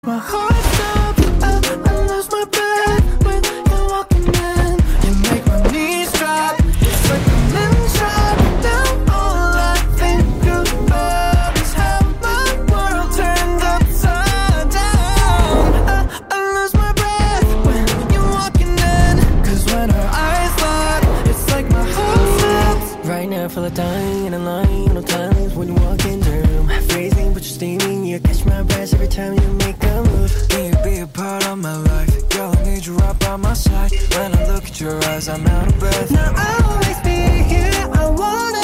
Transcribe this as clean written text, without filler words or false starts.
My heart stops, I lose my breath when you're walking in. You make my knees drop, it's like I'm in shock. Now all I think about is how my world turned upside down. I lose my breath when you're walking in, 'cause when our eyes lock, it's like my heart stops. Right now I feel like dying in a line. No times when you walk in the room, freezing but you're steaming. You catch my breath every time you make a move. Can you be a part of my life? Girl, I need you right by my side. When I look at your eyes, I'm out of breath. Now I'll always be here, I wanna